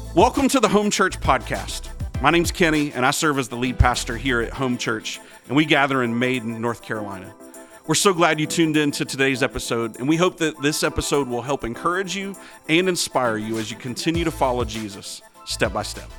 Welcome to the Home Church Podcast. My name's Kenny, and I serve as the lead pastor here at Home Church, and we gather in Maiden, North Carolina. We're so glad you tuned in to today's episode, and we hope that this episode will help encourage you and inspire you as you continue to follow Jesus step by step.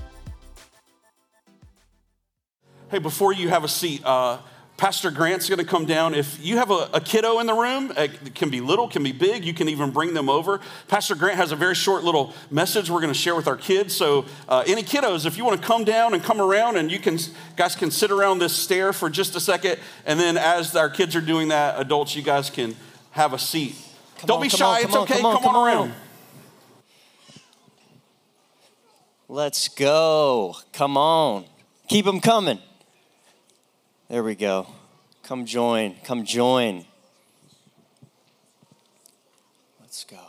Hey, before you have a seat, Pastor Grant's going to come down. If you have a kiddo in the room, it can be little, can be big, you can even bring them over. Pastor Grant has a very short little message we're going to share with our kids. So any kiddos, if you want to come down and come around, and guys can sit around this stair for just a second. And then as our kids are doing that, adults, you guys can have a seat. Don't be shy. It's okay. Come on around. Let's go. Come on. Keep them coming. There we go. Come join. Come join. Let's go.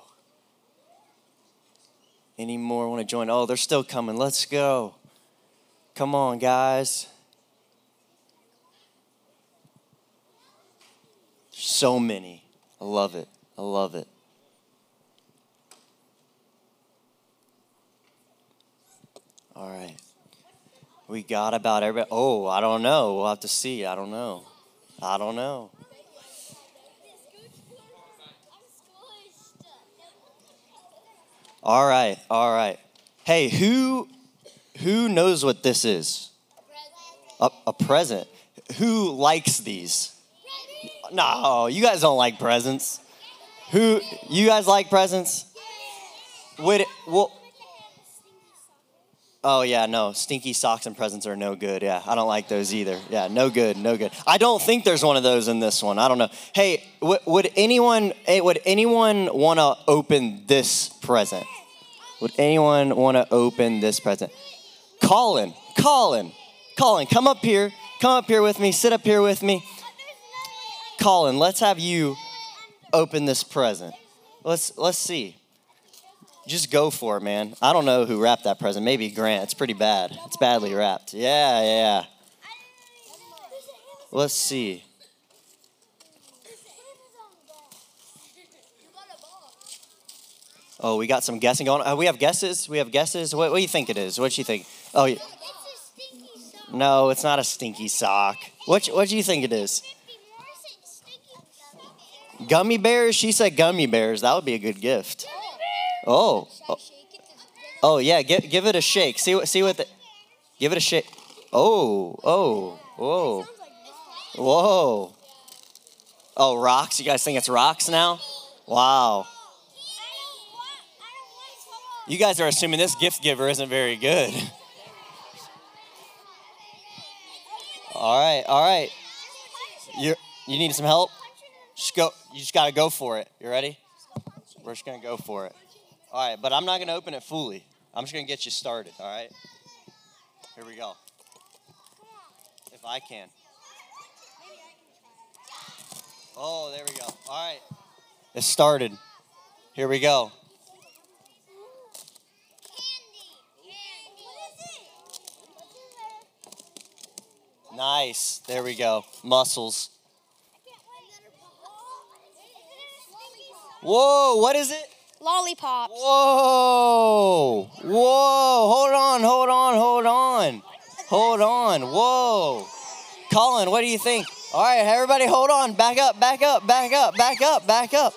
Any more want to join? Oh, they're still coming. Let's go. Come on, guys. So many. I love it. I love it. All right. We got about everybody. Oh, I don't know. We'll have to see. I don't know. All right. Hey, who knows what this is? A present. Who likes these? No, you guys don't like presents. You guys like presents? Oh, yeah, no. Stinky socks and presents are no good. Yeah, I don't like those either. Yeah, no good. I don't think there's one of those in this one. I don't know. Hey, would anyone want to open this present? Would anyone want to open this present? Colin, come up here. Come up here with me. Sit up here with me. Colin, let's have you open this present. Let's see. Just go for it, man. I don't know who wrapped that present. Maybe Grant. It's pretty bad. It's badly wrapped. Yeah. Let's see. Oh, we got some guessing going on. We have guesses? What do you think it is? What do you think? Oh, yeah. No, it's not a stinky sock. What do you think it is? Gummy bears? She said gummy bears. That would be a good gift. Oh, yeah. Give it a shake. See what. Give it a shake. Whoa. Oh, rocks. You guys think it's rocks now? Wow. You guys are assuming this gift giver isn't very good. All right. You need some help? Just go. You just gotta go for it. You ready? We're just gonna go for it. All right, but I'm not going to open it fully. I'm just going to get you started, all right? Here we go. If I can. Oh, there we go. All right. It started. Here we go. Nice. There we go. Muscles. Whoa, what is it? Lollipops. Whoa. Hold on. Whoa. Colin, what do you think? All right, everybody hold on. Back up. That's a lot of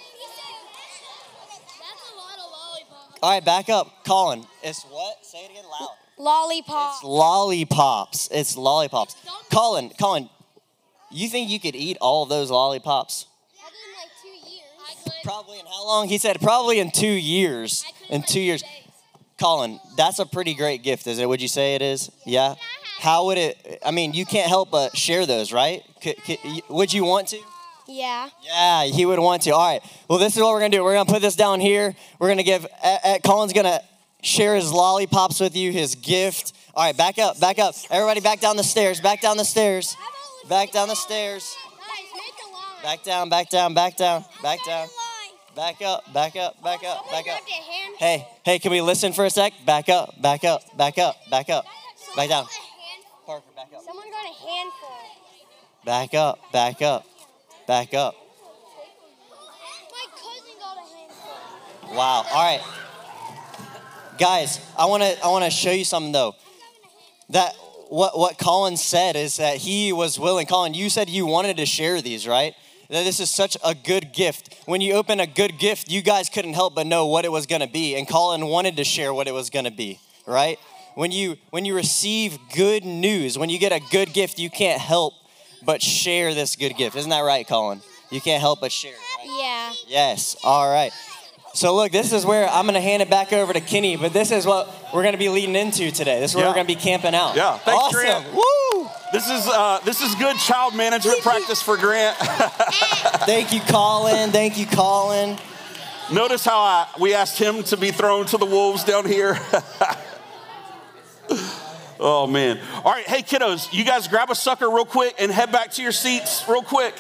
lollipops. All right, back up. Colin, it's what? Say it again loud. Lollipops. It's lollipops. Colin, you think you could eat all of those lollipops? Probably in how long? He said probably in 2 years. In 2 years. Colin, that's a pretty great gift, is it? Would you say it is? Yeah? How would it, you can't help but share those, right? Would you want to? Yeah. Yeah, he would want to. All right. Well, this is what we're going to do. We're going to put this down here. We're going to give, Colin's going to share his lollipops with you, his gift. All right, back up. Everybody back down the stairs. Back down the stairs. Back down. Back up. Hey, can we listen for a sec? Back up. Back down. Parker, back up. Someone got a handful. Back up. My cousin got a handful. Wow. All right. Guys, I wanna show you something though. That what Colin said is that he was willing. Colin, you said you wanted to share these, right? That this is such a good gift. When you open a good gift, you guys couldn't help but know what it was gonna be. And Colin wanted to share what it was gonna be, right? When you receive good news, when you get a good gift, you can't help but share this good gift. Isn't that right, Colin? You can't help but share, right? Yeah. Yes, all right. So look, this is where I'm gonna hand it back over to Kenny, but this is what we're gonna be leading into today. This is where we're gonna be camping out. Yeah, thanks, awesome. Grant. Woo! This is good child management practice for Grant. Thank you, Colin. Thank you, Colin. Notice how we asked him to be thrown to the wolves down here. Oh, man. All right, hey, kiddos, you guys grab a sucker real quick and head back to your seats real quick.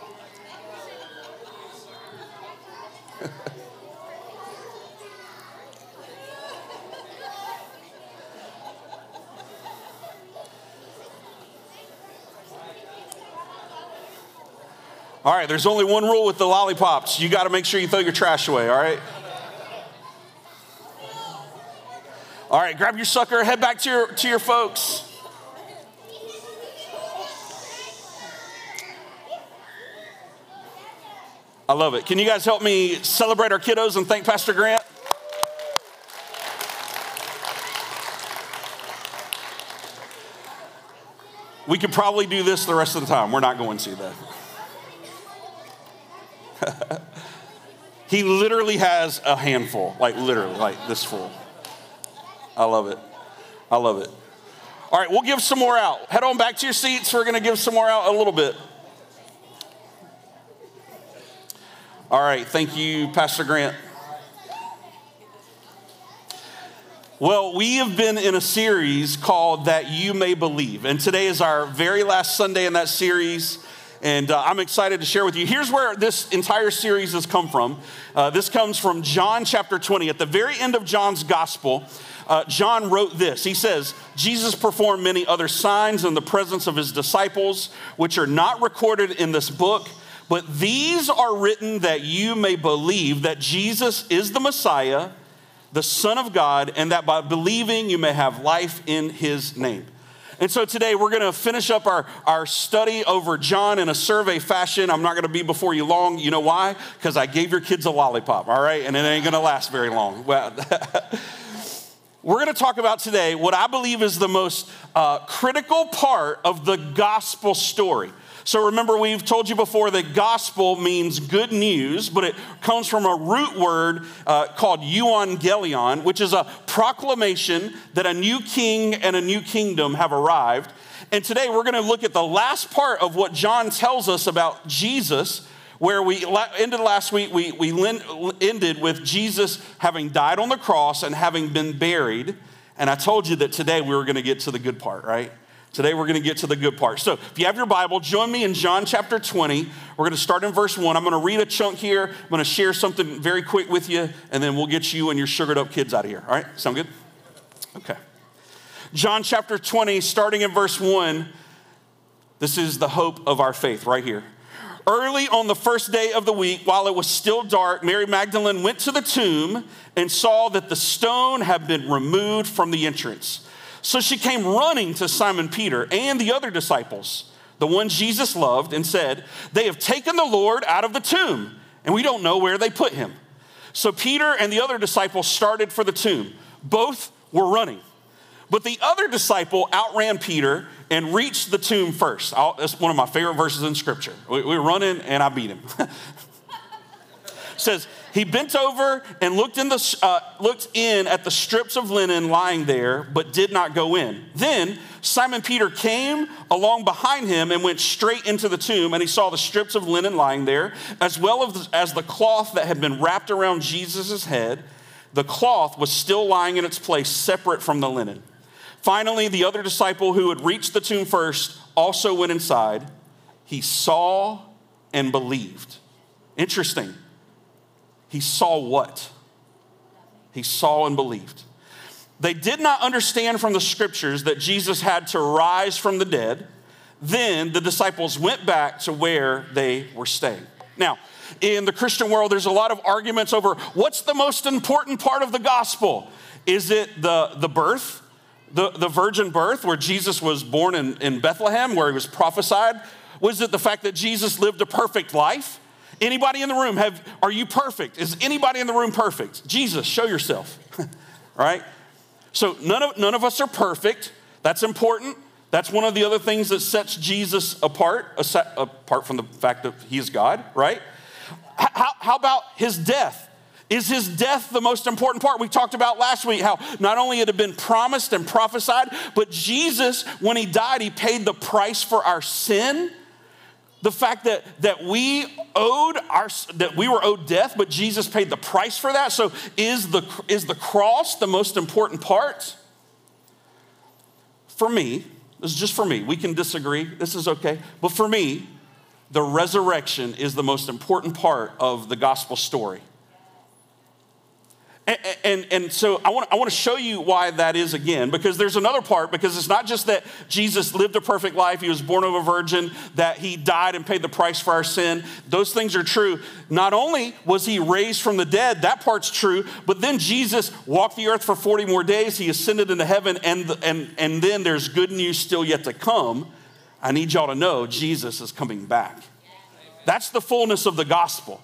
All right, there's only one rule with the lollipops. You got to make sure you throw your trash away, all right? All right, grab your sucker, head back to your folks. I love it. Can you guys help me celebrate our kiddos and thank Pastor Grant? We could probably do this the rest of the time. We're not going to, though. He literally has a handful, like literally, like this full. I love it. I love it. All right, we'll give some more out. Head on back to your seats. We're going to give some more out a little bit. All right, thank you, Pastor Grant. Well, we have been in a series called That You May Believe, and today is our very last Sunday in that series. And I'm excited to share with you. Here's where this entire series has come from. This comes from John chapter 20. At the very end of John's gospel, John wrote this. He says, Jesus performed many other signs in the presence of his disciples, which are not recorded in this book, but these are written that you may believe that Jesus is the Messiah, the Son of God, and that by believing you may have life in his name. And so today we're going to finish up our study over John in a survey fashion. I'm not going to be before you long. You know why? Because I gave your kids a lollipop, all right? And it ain't going to last very long. Well, we're going to talk about today what I believe is the most critical part of the gospel story. So remember, we've told you before that gospel means good news, but it comes from a root word called euangelion, which is a proclamation that a new king and a new kingdom have arrived. And today we're going to look at the last part of what John tells us about Jesus, where we ended last week. We ended with Jesus having died on the cross and having been buried. And I told you that today we were going to get to the good part, right? Today we're going to get to the good part. So if you have your Bible, join me in John chapter 20. We're going to start in verse 1. I'm going to read a chunk here. I'm going to share something very quick with you, and then we'll get you and your sugared up kids out of here. All right? Sound good? Okay. John chapter 20, starting in verse 1. This is the hope of our faith right here. Early on the first day of the week, while it was still dark, Mary Magdalene went to the tomb and saw that the stone had been removed from the entrance. So she came running to Simon Peter and the other disciples, the one Jesus loved, and said, "They have taken the Lord out of the tomb, and we don't know where they put him." So Peter and the other disciple started for the tomb. Both were running. But the other disciple outran Peter and reached the tomb first. That's one of my favorite verses in Scripture. We were running, and I beat him. It says, he bent over and looked in at the strips of linen lying there, but did not go in. Then Simon Peter came along behind him and went straight into the tomb, and he saw the strips of linen lying there, as well as the cloth that had been wrapped around Jesus' head. The cloth was still lying in its place, separate from the linen. Finally, the other disciple who had reached the tomb first also went inside. He saw and believed. Interesting. He saw what? He saw and believed. They did not understand from the scriptures that Jesus had to rise from the dead. Then the disciples went back to where they were staying. Now, In the Christian world, there's a lot of arguments over what's the most important part of the gospel. Is it the birth, the virgin birth, where Jesus was born in Bethlehem, where he was prophesied? Was it the fact that Jesus lived a perfect life? Anybody in the room, are you perfect? Is anybody in the room perfect? Jesus, show yourself, right? So none of us are perfect. That's important. That's one of the other things that sets Jesus apart from the fact that he is God, right? How about his death? Is his death the most important part? We talked about last week how not only it had been promised and prophesied, but Jesus, when he died, he paid the price for our sin. The fact that we were owed death, but Jesus paid the price for that. So is the cross the most important part? For me, this is just for me. We can disagree. This is okay. But for me, the resurrection is the most important part of the gospel story. And so I want to show you why that is again, because there's another part, because it's not just that Jesus lived a perfect life, he was born of a virgin, that he died and paid the price for our sin. Those things are true. Not only was he raised from the dead, that part's true, but then Jesus walked the earth for 40 more days, he ascended into heaven, and then there's good news still yet to come. I need y'all to know Jesus is coming back. That's the fullness of the gospel.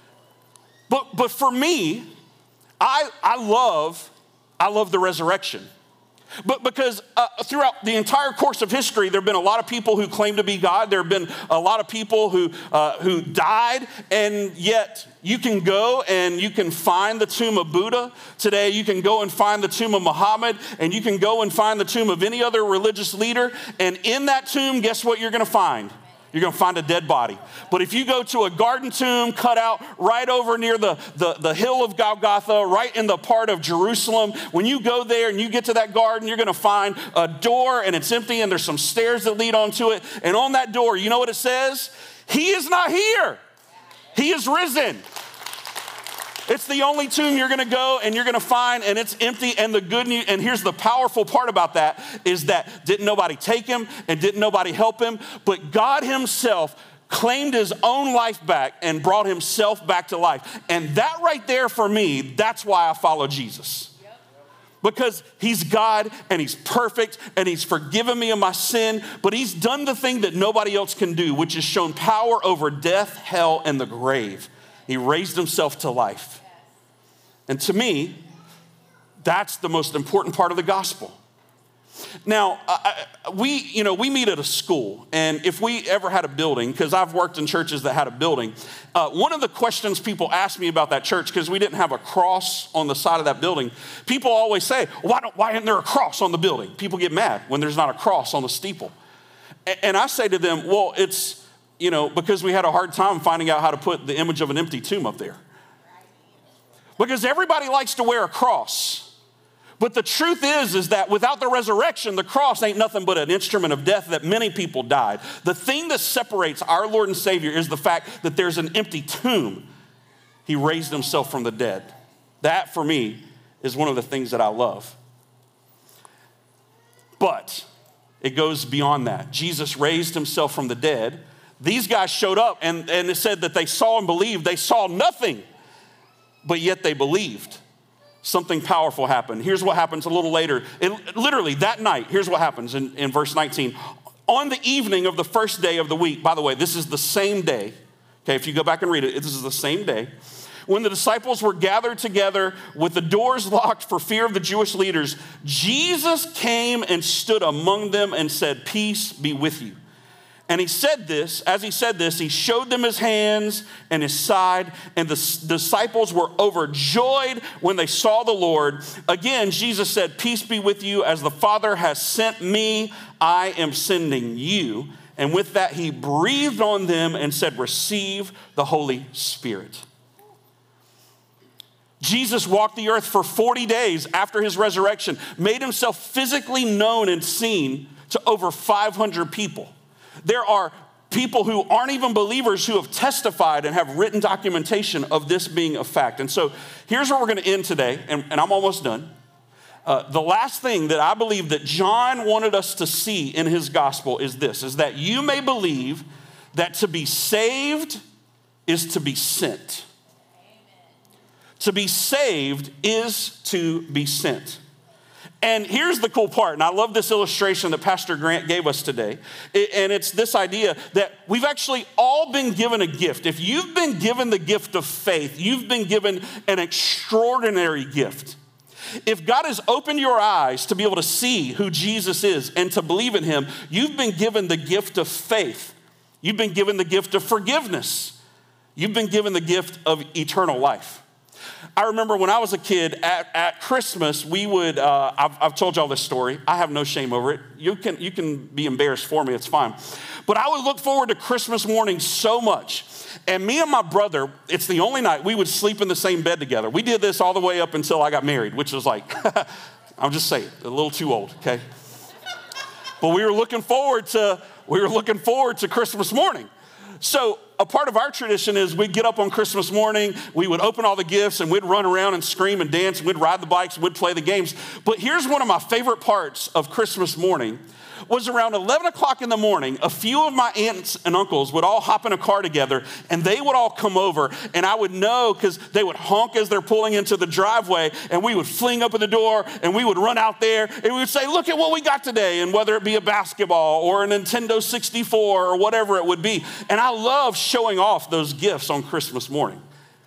But for me, I love the resurrection. But because throughout the entire course of history, there have been a lot of people who claim to be God. There have been a lot of people who died, and yet you can go and you can find the tomb of Buddha today. You can go and find the tomb of Muhammad, and you can go and find the tomb of any other religious leader. And in that tomb, guess what you're going to find? You're going to find a dead body. But if you go to a garden tomb cut out right over near the hill of Golgotha, right in the part of Jerusalem, when you go there and you get to that garden, you're going to find a door and it's empty and there's some stairs that lead onto it. And on that door, you know what it says? He is not here. He is risen. It's the only tomb you're going to go and you're going to find, and it's empty. And the good news, and here's the powerful part about that, is that didn't nobody take him and didn't nobody help him, but God himself claimed his own life back and brought himself back to life. And that right there for me, that's why I follow Jesus. Because he's God and he's perfect and he's forgiven me of my sin, but he's done the thing that nobody else can do, which is shown power over death, hell, and the grave. He raised himself to life. And to me, that's the most important part of the gospel. Now, we meet at a school, and if we ever had a building, because I've worked in churches that had a building, one of the questions people ask me about that church, because we didn't have a cross on the side of that building, people always say, why isn't there a cross on the building? People get mad when there's not a cross on the steeple. And I say to them, well, it's because we had a hard time finding out how to put the image of an empty tomb up there. Because everybody likes to wear a cross. But the truth is that without the resurrection, the cross ain't nothing but an instrument of death that many people died. The thing that separates our Lord and Savior is the fact that there's an empty tomb. He raised himself from the dead. That, for me, is one of the things that I love. But it goes beyond that. Jesus raised himself from the dead. These guys showed up and it said that they saw and believed. They saw nothing, but yet they believed. Something powerful happened. Here's what happens a little later. Literally that night, here's what happens in verse 19. On the evening of the first day of the week, by the way, this is the same day. Okay, if you go back and read it, this is the same day. When the disciples were gathered together with the doors locked for fear of the Jewish leaders, Jesus came and stood among them and said, "Peace be with you." And he said this, as he said this, he showed them his hands and his side, and the disciples were overjoyed when they saw the Lord. Again, Jesus said, "Peace be with you. As the Father has sent me, I am sending you." And with that, he breathed on them and said, "Receive the Holy Spirit." Jesus walked the earth for 40 days after his resurrection, made himself physically known and seen to over 500 people. There are people who aren't even believers who have testified and have written documentation of this being a fact. And so here's where we're going to end today, and I'm almost done. The last thing that I believe that John wanted us to see in his gospel is this, is that you may believe that to be saved is to be sent. To be saved is to be sent. And here's the cool part, and I love this illustration that Pastor Grant gave us today, and it's this idea that we've actually all been given a gift. If you've been given the gift of faith, you've been given an extraordinary gift. If God has opened your eyes to be able to see who Jesus is and to believe in him, you've been given the gift of faith. You've been given the gift of forgiveness. You've been given the gift of eternal life. I remember when I was a kid at Christmas, we would, I've told y'all this story. I have no shame over it. You can be embarrassed for me, it's fine. But I would look forward to Christmas morning so much. And me and my brother, it's the only night we would sleep in the same bed together. We did this all the way up until I got married, which was like, I'm just saying, a little too old, okay? But we were looking forward to Christmas morning. So a part of our tradition is we'd get up on Christmas morning, we would open all the gifts, and we'd run around and scream and dance, and we'd ride the bikes, and we'd play the games. But here's one of my favorite parts of Christmas morning was around 11 o'clock in the morning, a few of my aunts and uncles would all hop in a car together, and they would all come over, and I would know because they would honk as they're pulling into the driveway, and we would fling open the door, and we would run out there, and we would say, look at what we got today, and whether it be a basketball or a Nintendo 64 or whatever it would be. And I love showing off those gifts on Christmas morning.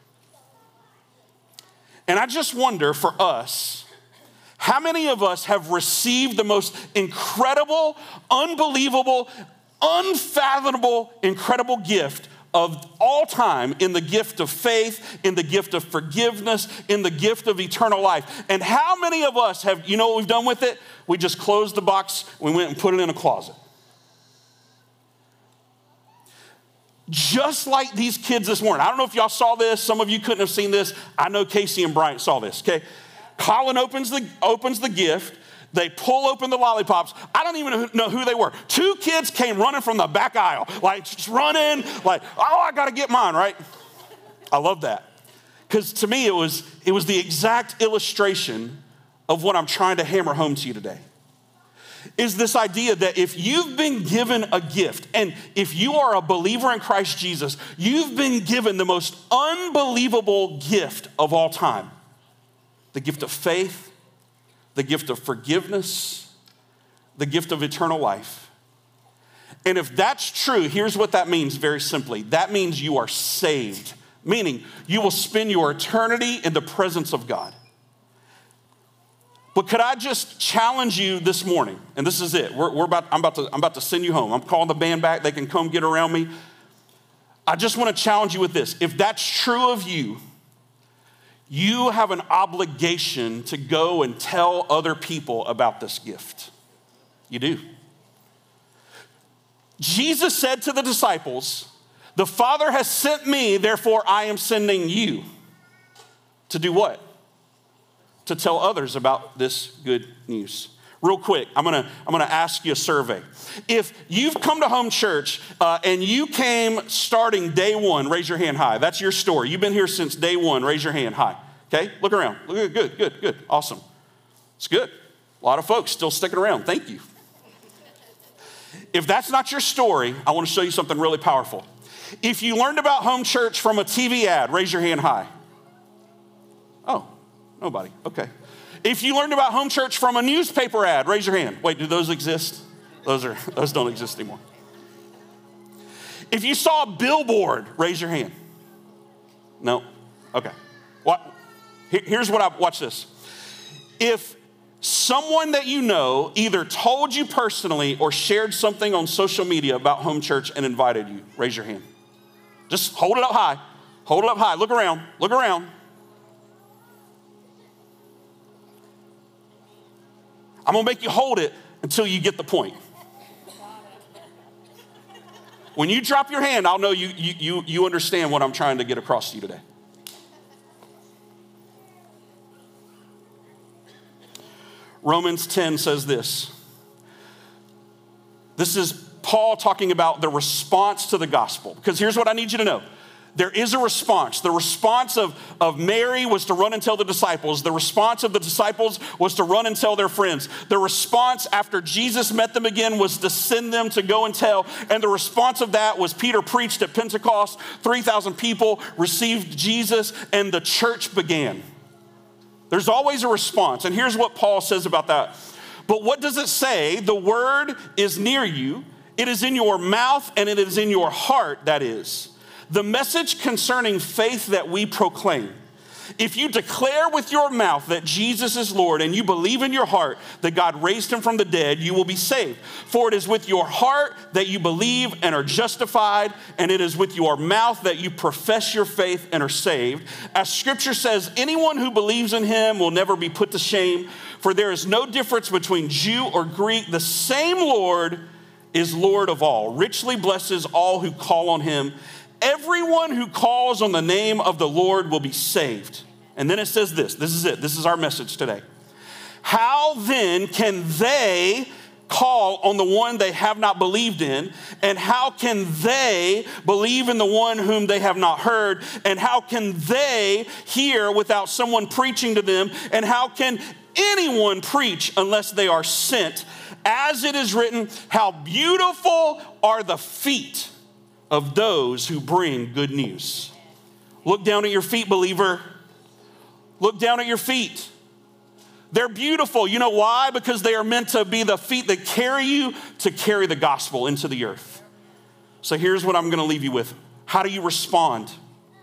And I just wonder for us, how many of us have received the most incredible, unbelievable, unfathomable, incredible gift of all time in the gift of faith, in the gift of forgiveness, in the gift of eternal life? And how many of us have, you know what we've done with it? We just closed the box, we went and put it in a closet. Just like these kids this morning. I don't know if y'all saw this. Some of you couldn't have seen this. I know Casey and Bryant saw this, okay? Colin opens the gift. They pull open the lollipops. I don't even know who they were. Two kids came running from the back aisle, like just running, like, oh, I got to get mine, right? I love that. Because to me, it was the exact illustration of what I'm trying to hammer home to you today. Is this idea that if you've been given a gift, and if you are a believer in Christ Jesus, you've been given the most unbelievable gift of all time. The gift of faith, the gift of forgiveness, the gift of eternal life. And if that's true, here's what that means very simply. That means you are saved, meaning you will spend your eternity in the presence of God. But could I just challenge you this morning? And this is it. I'm about to send you home. I'm calling the band back. They can come get around me. I just want to challenge you with this. If that's true of you, you have an obligation to go and tell other people about this gift. You do. Jesus said to the disciples, the Father has sent me, therefore I am sending you. To do what? To tell others about this good news. Real quick, I'm gonna ask you a survey. If you've come to Home Church and you came starting day one, raise your hand high. That's your story. You've been here since day one, raise your hand high. Okay, look around. Good, awesome. It's good. A lot of folks still sticking around. Thank you. If that's not your story, I want to show you something really powerful. If you learned about Home Church from a TV ad, raise your hand high. Oh, nobody. Okay. If you learned about Home Church from a newspaper ad, raise your hand. Wait, do those exist? Those don't exist anymore. If you saw a billboard, raise your hand. No? Okay. What? Here's what watch this. If someone that you know either told you personally or shared something on social media about Home Church and invited you, raise your hand. Just hold it up high. Hold it up high. Look around. Look around. I'm going to make you hold it until you get the point. When you drop your hand, I'll know you understand what I'm trying to get across to you today. Romans 10 says this. This is Paul talking about the response to the gospel. Because here's what I need you to know. there is a response. The response of Mary was to run and tell the disciples. The response of the disciples was to run and tell their friends. The response after Jesus met them again was to send them to go and tell. And the response of that was Peter preached at Pentecost. 3,000 people received Jesus and the church began. There's always a response. And here's what Paul says about that. But what does it say? The word is near you. It is in your mouth and it is in your heart, that is. The message concerning faith that we proclaim. If you declare with your mouth that Jesus is Lord and you believe in your heart that God raised him from the dead, you will be saved. For it is with your heart that you believe and are justified, and it is with your mouth that you profess your faith and are saved. As scripture says, anyone who believes in him will never be put to shame, for there is no difference between Jew or Greek. The same Lord is Lord of all, richly blesses all who call on him. Everyone who calls on the name of the Lord will be saved. And then it says this is it. This is our message today. How then can they call on the one they have not believed in? And how can they believe in the one whom they have not heard? And how can they hear without someone preaching to them? And how can anyone preach unless they are sent? As it is written, how beautiful are the feet of those who bring good news. Look down at your feet, believer. Look down at your feet. They're beautiful. You know why? Because they are meant to be the feet that carry you to carry the gospel into the earth. So here's what I'm going to leave you with. How do you respond?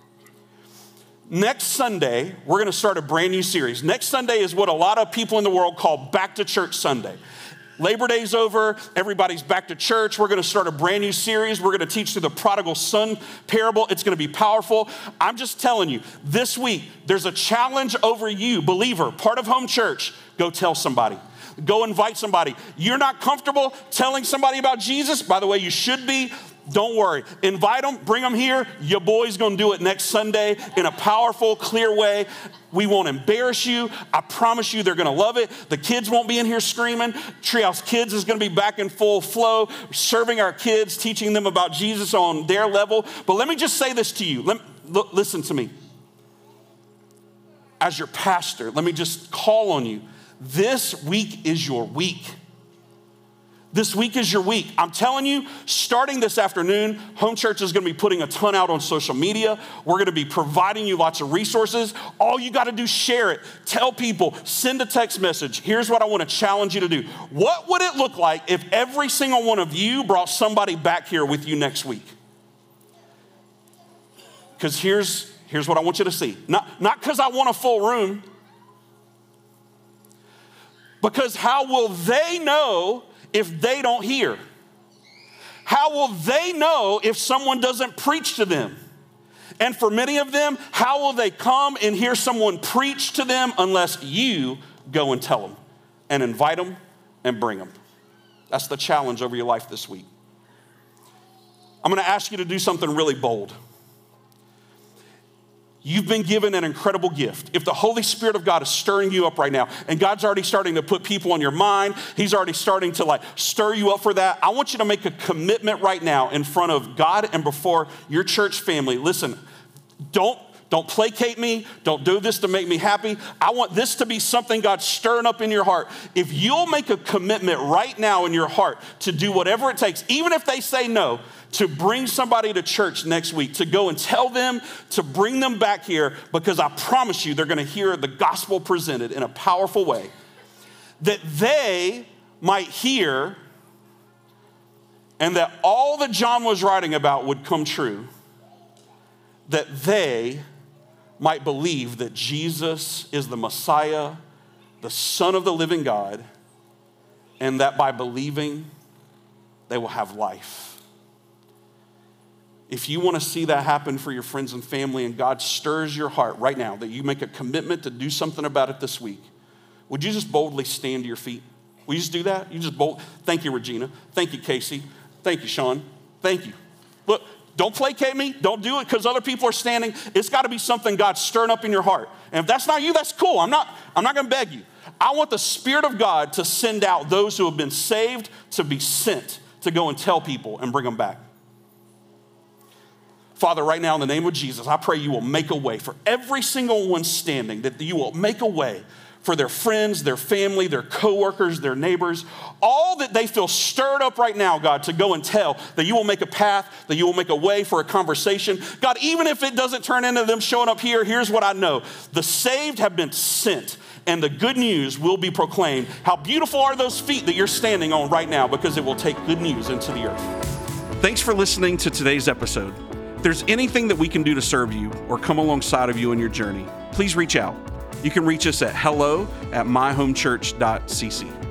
Next Sunday, we're going to start a brand new series. Next Sunday is what a lot of people in the world call Back to Church Sunday. Labor Day's over, everybody's back to church. We're gonna start a brand new series. We're gonna teach through the prodigal son parable. It's gonna be powerful. I'm just telling you, this week, there's a challenge over you, believer, part of home church. Go tell somebody. Go invite somebody. You're not comfortable telling somebody about Jesus? By the way, you should be. Don't worry. Invite them, bring them here. Your boy's gonna do it next Sunday in a powerful, clear way. We won't embarrass you. I promise you they're gonna love it. The kids won't be in here screaming. Treehouse Kids is gonna be back in full flow, serving our kids, teaching them about Jesus on their level. But let me just say this to you. Listen to me. As your pastor, let me just call on you. This week is your week. This week is your week. I'm telling you, starting this afternoon, Home Church is going to be putting a ton out on social media. We're going to be providing you lots of resources. All you got to do is share it. Tell people. Send a text message. Here's what I want to challenge you to do. What would it look like if every single one of you brought somebody back here with you next week? Because here's what I want you to see. Not because I want a full room. Because how will they know if they don't hear? How will they know if someone doesn't preach to them? And for many of them, how will they come and hear someone preach to them unless you go and tell them and invite them and bring them? That's the challenge over your life this week. I'm going to ask you to do something really bold. You've been given an incredible gift. If the Holy Spirit of God is stirring you up right now, and God's already starting to put people on your mind, he's already starting to stir you up for that. I want you to make a commitment right now in front of God and before your church family. Listen, don't placate me. Don't do this to make me happy. I want this to be something God's stirring up in your heart. If you'll make a commitment right now in your heart to do whatever it takes, even if they say no, to bring somebody to church next week, to go and tell them, to bring them back here, because I promise you they're going to hear the gospel presented in a powerful way, that they might hear and that all that John was writing about would come true, that they might believe that Jesus is the Messiah, the Son of the living God, and that by believing, they will have life. If you want to see that happen for your friends and family and God stirs your heart right now, that you make a commitment to do something about it this week, would you just boldly stand to your feet? Will you just do that? You just bold. Thank you, Regina. Thank you, Casey. Thank you, Sean. Thank you. Look, don't placate me. Don't do it because other people are standing. It's got to be something God's stirring up in your heart. And if that's not you, that's cool. I'm not going to beg you. I want the Spirit of God to send out those who have been saved to be sent to go and tell people and bring them back. Father, right now in the name of Jesus, I pray you will make a way for every single one standing, that you will make a way for their friends, their family, their coworkers, their neighbors, all that they feel stirred up right now, God, to go and tell, that you will make a path, that you will make a way for a conversation. God, even if it doesn't turn into them showing up here, here's what I know. The saved have been sent, and the good news will be proclaimed. How beautiful are those feet that you're standing on right now, because it will take good news into the earth. Thanks for listening to today's episode. If there's anything that we can do to serve you or come alongside of you in your journey, please reach out. You can reach us at hello@myhomechurch.cc.